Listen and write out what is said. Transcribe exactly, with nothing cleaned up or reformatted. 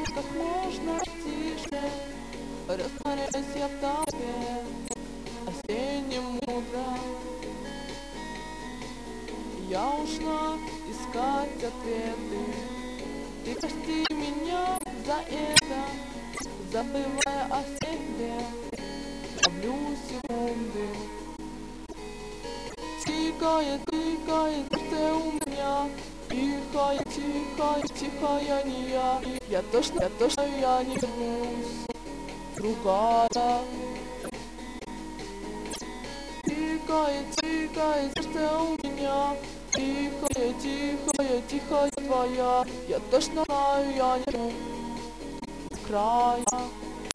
как можно тише, растворяюсь я в толпе осенним утром. Я ушла искать ответы, ты прости меня за это, забывая о себе, ловлю секунды. Тикает, тикает сердце у меня, тихая, тихая, тихая не я. Я точно, я точно, я не вернусь, другая. Тикает, тикает сердце у меня, тихая, тихая, тихая твоя. Я точно знаю, я не вернусь с края.